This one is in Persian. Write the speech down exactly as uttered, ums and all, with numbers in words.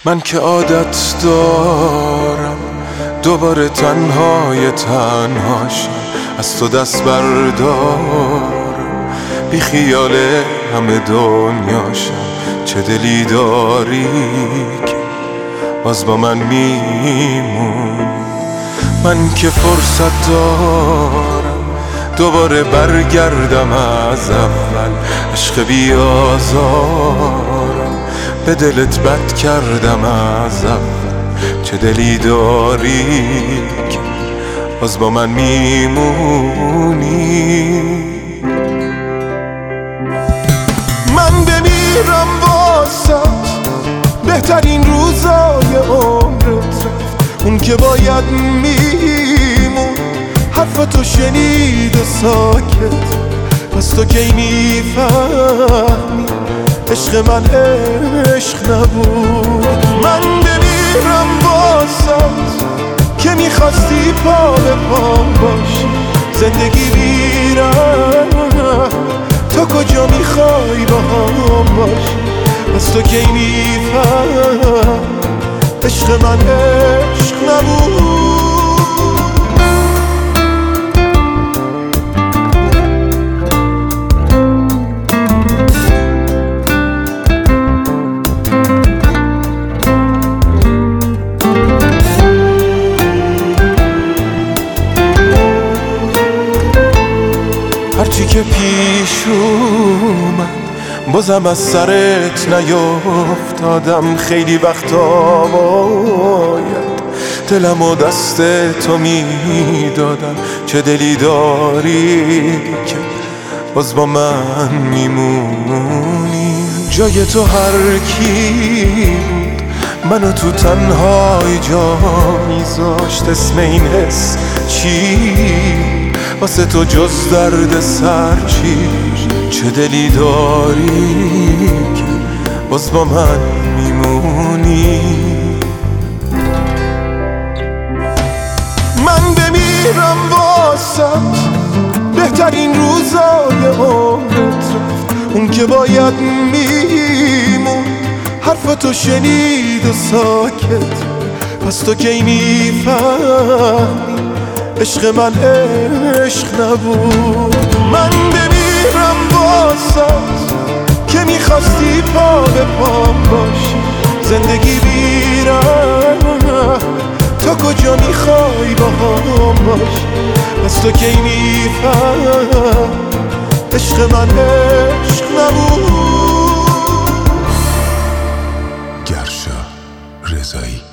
من که عادت دارم دوباره تنهای تنهاشم، از تو دست بردارم، بی خیال همه دنیاشم. چه دلی داری که باز با من میمون؟ من که فرصت دارم دوباره برگردم از اول، عشق بیازارم، به دلت بد کردم از اول. چه دلی داری که باز با من میمونی؟ من بمیرم واسط بهترین روزای عمرت رفت، اون که باید میمون حرفتو شنید و ساکت. پس تو کی میفهمی عشق من عشق نبود؟ من بمیرم واسط که میخواستی پا به پام باشی، زندگی بیرم تو کجا میخوای با هم باشی؟ پس تو کی میفهم عشق من عشق نبود؟ هرچی که پیش اومد بازم از سرت نیافتادم. خیلی وقتا باید دلم و دست تو میدادم. چه دلی داری که باز با من میمونی؟ جای تو هر کی بود منو تو تنهای جا میذاشت. اسم این حس چی واسه تو جز درد سر چی؟ چه دلی داری که باز با من میمونی؟ من بمیرم واسط بهترین روزای عمرت رفت، اون که باید میمون حرفتو شنید و ساکت. پس تو کی میفهمی عشق من عشق نبود؟ من بمیرم واسط که میخواستی پا به پام باشی، زندگی بیرم تو کجا میخوای با هم باشی؟ پس تو کی میفهم عشق من عشق نبود؟ گرشا رضایی.